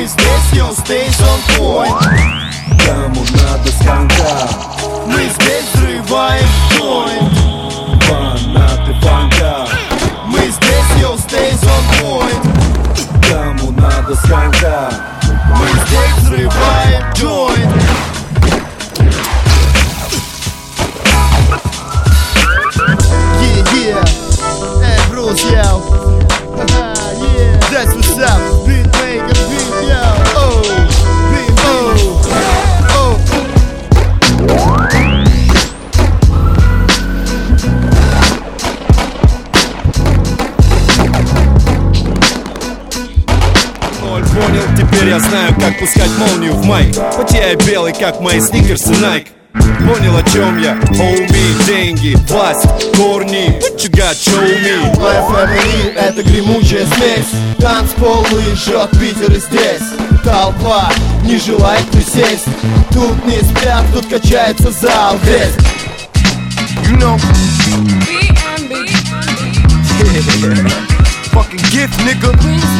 Мы здесь, yo, stays on point. Кому надо скандал, мы здесь взрываем joint. Фанаты фанка, мы здесь, yo, stays on point. Кому надо скандал, мы здесь взрываем joint. Yeah, hey, Bruce, yo. Yeah, that's what's up. Beat maker, beat, yo. Oh, beat, oh, oh. Понял, теперь я знаю, как пускать молнию в майк. Хоть я и белый, как мои сникерсы Nike. Понял, о чем я? Homie, деньги, власть, корни. What you got, show me. Моя family — это гремучая смесь. Танцпол, лыжет, Питер и здесь. Толпа не желает присесть. Тут не спят, тут качается зал весь. You know. Fucking gift, nigga.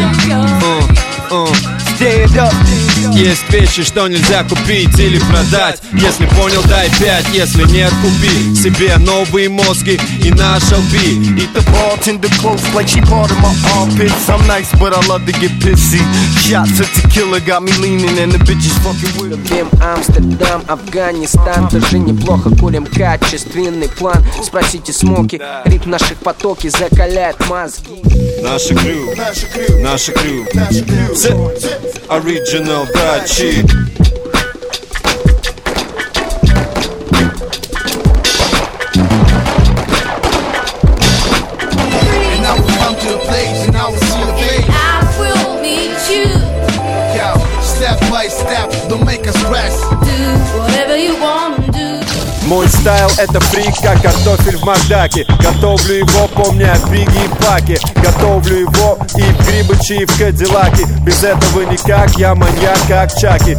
Stand up. Есть вещи, что нельзя купить или продать. Если понял, дай 5, если нет, купи себе новые мозги и наш LB. Eat the bartender close like she part of my armpits. I'm nice, but I love to get pissy. Shots of tequila got me leaning and the bitches fucking with me. Любим Амстердам, Афганистан. Даже неплохо курим качественный план. Спросите Смоки, ритм наших потоки закаляет мозги. Наша крю, наша крю, Original Дачи. Мой стайл — это фрик, как картофель в Макдаке. Готовлю его, помня Бигги и Паки. Готовлю его и в Грибычи, и в Кадиллаке. Без этого никак, я маньяк, как Чаки.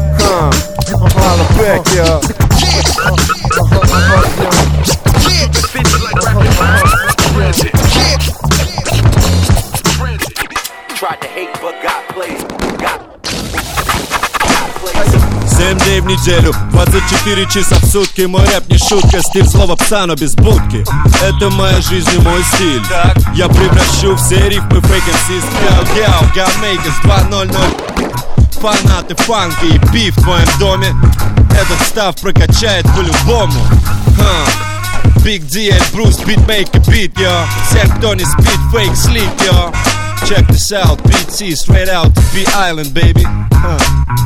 Семь дней в неделю, 24 часа в сутки. Мой рэп не шутка, стиль слова пса, но без будки. Это моя жизнь и мой стиль. Я превращу все рифмы в fake MCs. Yo, God Makers 2.0. Фанаты фанки и биф в твоем доме. Этот став прокачает по-любому. Big D and Bruce, beatmaker beat, yo. Всем, кто не спит, fake sleep, yo. Check this out, BT straight out to B Island, baby.